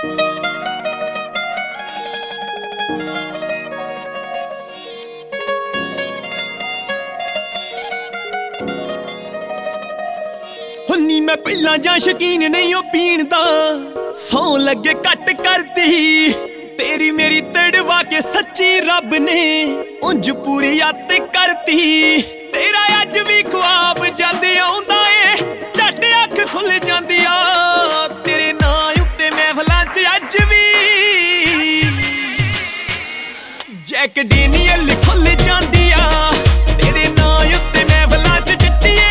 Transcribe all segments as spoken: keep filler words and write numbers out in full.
हुन्नी मैं पहला जा शकीन नहीं हो पीण दा, सौ लगे कट करती तेरी मेरी तड़वा के सच्ची रब ने उंज पूरी आत करती। तेरा अज भी ख्वाब जद आउंदा ए झट अख खुल जांदी आ, तेरे नां उत्ते महफलां च अज भी जैक डेनियल खुल जांदी आ, तेरे नां उत्ते महफलां च चिट्टिए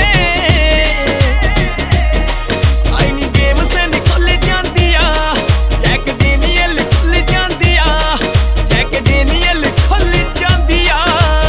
आईनी गेम सन खुल जांदी आ, जैक डेनियल खुल जांदी आ, जैक डेनियल खुल जांदी आ।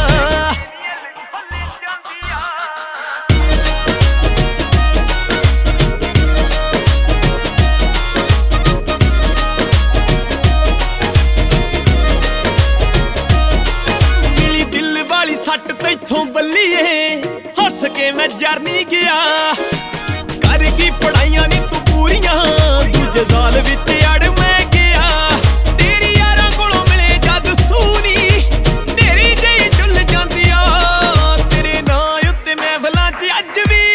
सट तैथों बल्लीए हस के मैं जर नहीं गया, कर की पढ़ाइयां नी तू पूरियां दूजे साल विच अड़ मैं गया। तेरी यारां कोलों मिले जद सूनी तेरी जही चुल जांदी आ, तेरे नां उत्ते महफलां च अज भी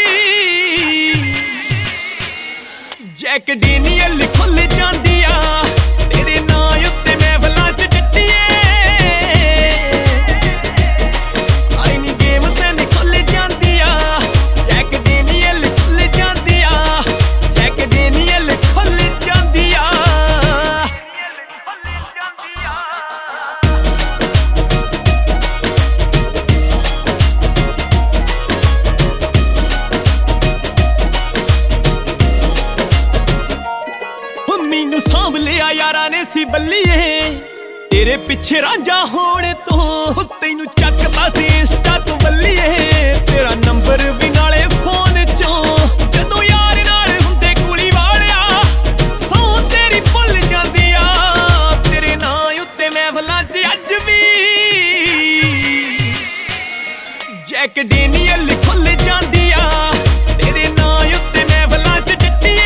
जैक डेनियल खुल जांदी आ, तेरे नां उत्ते महफलां च चिट्टिए मैनू सांभ लिया यारा ने सी बल्लीए, तेरे पिछे रांझा होने तो तैनू चकदा सी इंस्टा तो बल्लीए, तेरा नंबर भी नाले फोन चों जदों यार नाल हुंदे कुली वालिया सौ तेरी भुल जांदी आ, तेरे नां उत्ते महफलां च अज भी जैक डेनियल खुल जांदी आ, तेरे नां उत्ते महफलां च चिट्टिए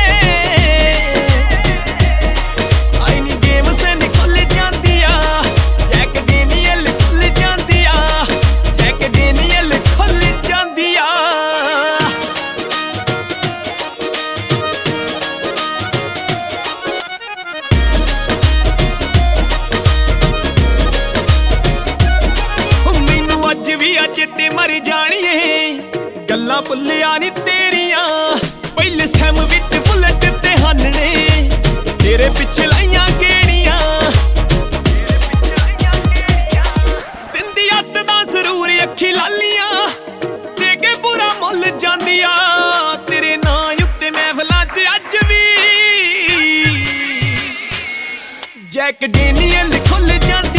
चेते मर जानिए गल्लां भुल्लिया नी तेरियां, पहले सैम विच बुलेट ते हानने तेरे पिछे लाइयां गेड़ियां। दिंदी अत दा जरूर अखी लालियां दे के बुरा मुल जांदिया, तेरे नां उत्ते महफलां च अज भी जैक डेनियल खुल जांदी।